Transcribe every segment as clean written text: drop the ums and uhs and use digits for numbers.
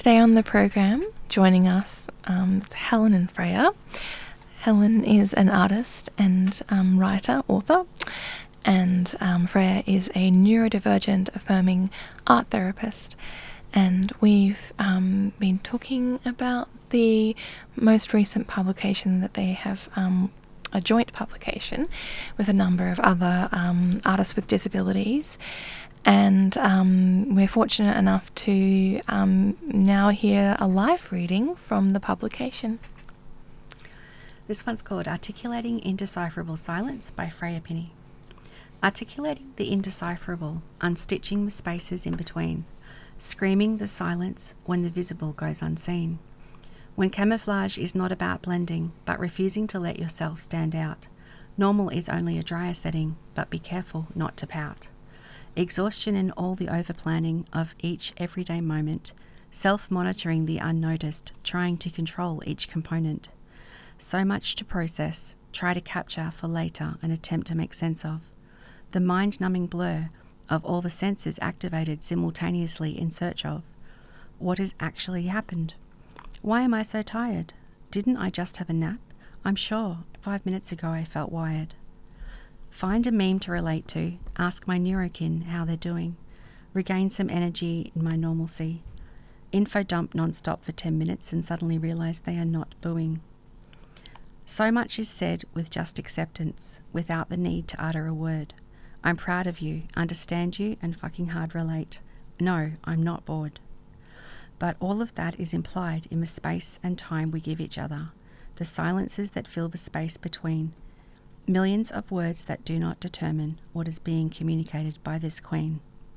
Today on the program, joining us, is Helen and Freya. Helen is an artist and writer, author, and Freya is a neurodivergent affirming art therapist. And we've been talking about the most recent publication that they have, a joint publication with a number of other artists with disabilities. And we're fortunate enough to now hear a live reading from the publication. This one's called Articulating Indecipherable Silence by Freya Pinney. Articulating the indecipherable, unstitching the spaces in between, screaming the silence when the visible goes unseen. When camouflage is not about blending, but refusing to let yourself stand out. Normal is only a drier setting, but be careful not to pout. Exhaustion and all the over-planning of each everyday moment, self-monitoring the unnoticed, trying to control each component. So much to process, try to capture for later and attempt to make sense of. The mind-numbing blur of all the senses activated simultaneously in search of. What has actually happened? Why am I so tired? Didn't I just have a nap? I'm sure 5 minutes ago I felt wired. Find a meme to relate to, ask my neurokin how they're doing, regain some energy in my normalcy, info dump non-stop for 10 minutes and suddenly realise they are not booing. So much is said with just acceptance, without the need to utter a word. I'm proud of you, understand you and fucking hard relate. No, I'm not bored. But all of that is implied in the space and time we give each other, the silences that fill the space between. Millions of words that do not determine what is being communicated by this queen.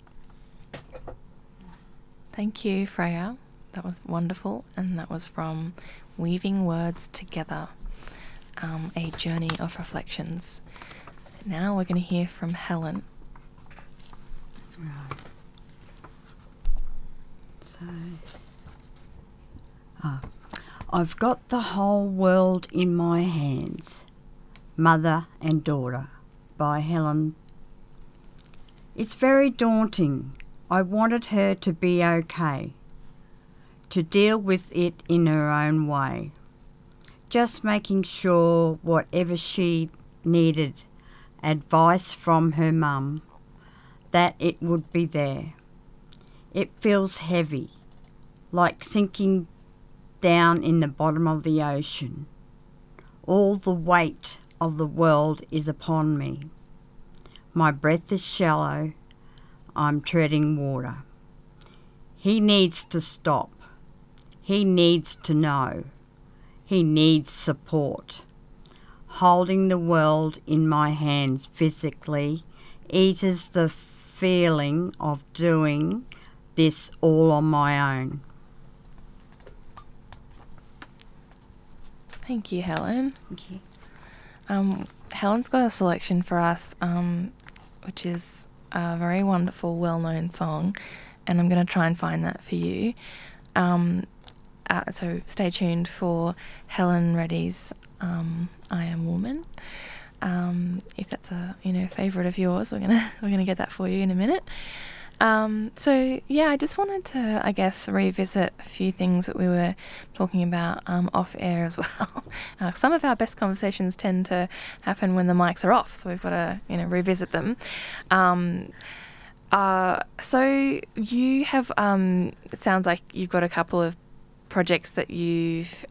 Thank you, Freya. That was wonderful, and that was from Weaving Words Together, a journey of reflections. Now we're going to hear from Helen. That's right. I've got the whole world in my hands. Mother and Daughter by Helen. It's very daunting. I wanted her to be okay, to deal with it in her own way, just making sure whatever she needed, advice from her mum, that it would be there. It feels heavy, like sinking down in the bottom of the ocean. All the weight of the world is upon me. My breath is shallow. I'm treading water. He needs to stop. He needs to know. He needs support. Holding the world in my hands physically eases the feeling of doing this all on my own. Thank you, Helen. Thank you. Helen's got a selection for us, which is a very wonderful, well-known song, and I'm going to try and find that for you. So stay tuned for Helen Reddy's "I Am Woman." If that's a favourite of yours, we're gonna get that for you in a minute. So yeah, I just wanted to, I guess, revisit a few things that we were talking about off air as well. Some of our best conversations tend to happen when the mics are off, so we've got to revisit them. So you have, it sounds like you've got a couple of projects that you've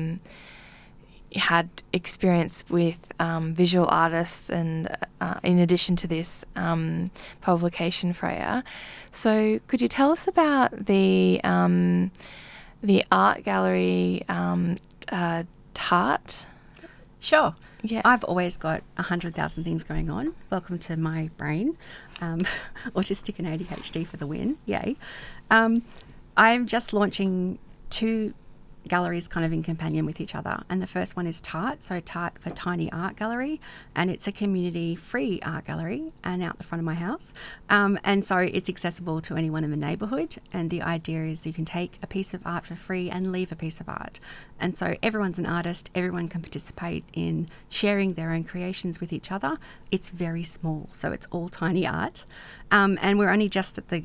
had experience with visual artists, and in addition to this publication, Freya. So could you tell us about the art gallery Tart? Sure. Yeah. I've always got 100,000 things going on. Welcome to my brain. Autistic and ADHD for the win. Yay. I'm just launching 2 galleries kind of in companion with each other, and the first one is Tart, so Tart for Tiny Art Gallery, and it's a community free art gallery and out the front of my house, and so it's accessible to anyone in the neighbourhood, and the idea is you can take a piece of art for free and leave a piece of art, and so everyone's an artist, everyone can participate in sharing their own creations with each other. It's very small, so it's all tiny art, and we're only just at the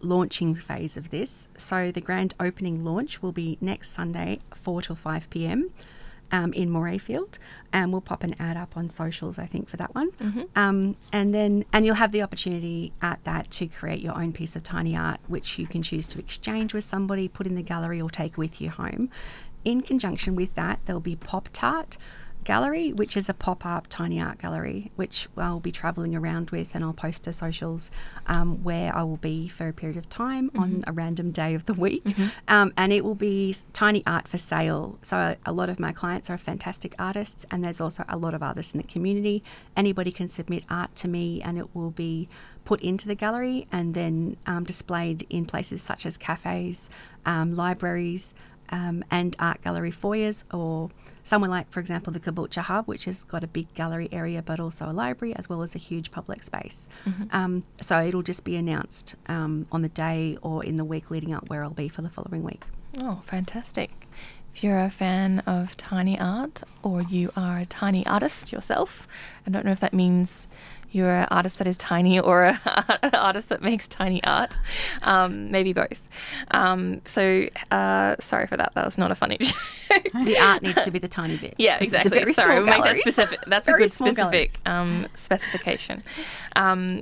launching phase of this. So the grand opening launch will be next Sunday, 4 till 5 p.m. In Morayfield, and we'll pop an ad up on socials, I think, for that one. And you'll have the opportunity at that to create your own piece of tiny art, which you can choose to exchange with somebody, put in the gallery, or take with you home. In conjunction with that, there'll be Pop Tart Gallery, which is a pop-up tiny art gallery, which I'll be travelling around with, and I'll post to socials where I will be for a period of time on a random day of the week. And it will be tiny art for sale. So a lot of my clients are fantastic artists, and there's also a lot of artists in the community. Anybody can submit art to me, and it will be put into the gallery and then displayed in places such as cafes, libraries, and art gallery foyers, or somewhere like, for example, the Caboolture Hub, which has got a big gallery area but also a library as well as a huge public space. So it'll just be announced on the day or in the week leading up where I'll be for the following week. Oh, fantastic. If you're a fan of tiny art, or you are a tiny artist yourself, I don't know if that means you're an artist that is tiny or an artist that makes tiny art. Maybe both. Sorry for that. That was not a funny joke. The art needs to be the tiny bit. Yeah, exactly. It's a very Sorry, small we'll make that galleries. specific. That's Very a good small specific specification.